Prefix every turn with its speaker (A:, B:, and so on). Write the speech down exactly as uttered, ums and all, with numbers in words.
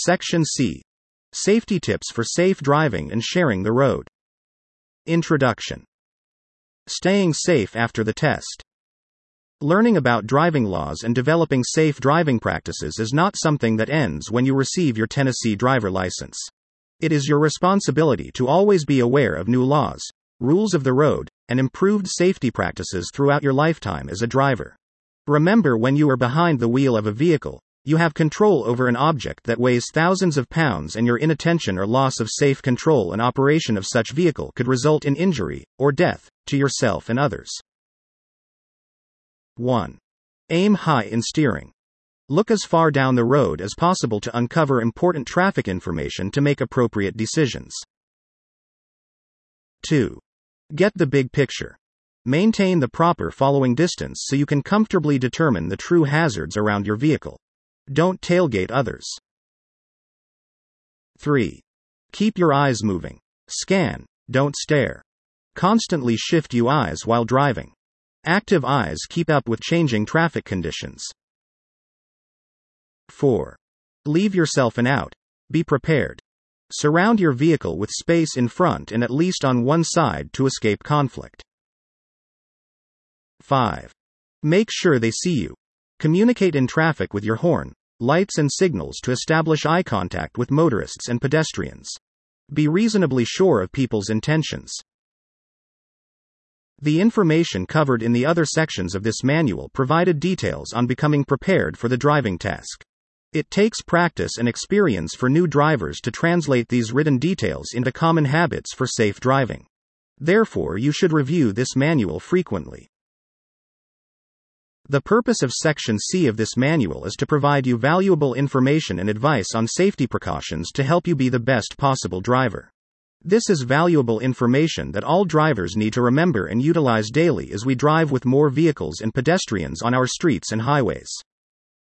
A: Section C. Safety tips for safe driving and sharing the road. Introduction. Staying safe after the test. Learning about driving laws and developing safe driving practices is not something that ends when you receive your Tennessee driver license. It is your responsibility to always be aware of new laws, rules of the road, and improved safety practices throughout your lifetime as a driver. Remember, when you are behind the wheel of a vehicle, you have control over an object that weighs thousands of pounds, and your inattention or loss of safe control and operation of such vehicle could result in injury or death to yourself and others. one. Aim high in steering. Look as far down the road as possible to uncover important traffic information to make appropriate decisions. two. Get the big picture. Maintain the proper following distance so you can comfortably determine the true hazards around your vehicle. Don't tailgate others. three. Keep your eyes moving. Scan, don't stare. Constantly shift your eyes while driving. Active eyes keep up with changing traffic conditions. four. Leave yourself an out. Be prepared. Surround your vehicle with space in front and at least on one side to escape conflict. five. Make sure they see you. Communicate in traffic with your horn, lights, and signals to establish eye contact with motorists and pedestrians. Be reasonably sure of people's intentions. The information covered in the other sections of this manual provided details on becoming prepared for the driving task. It takes practice and experience for new drivers to translate these written details into common habits for safe driving. Therefore, you should review this manual frequently. The purpose of Section C of this manual is to provide you valuable information and advice on safety precautions to help you be the best possible driver. This is valuable information that all drivers need to remember and utilize daily as we drive with more vehicles and pedestrians on our streets and highways.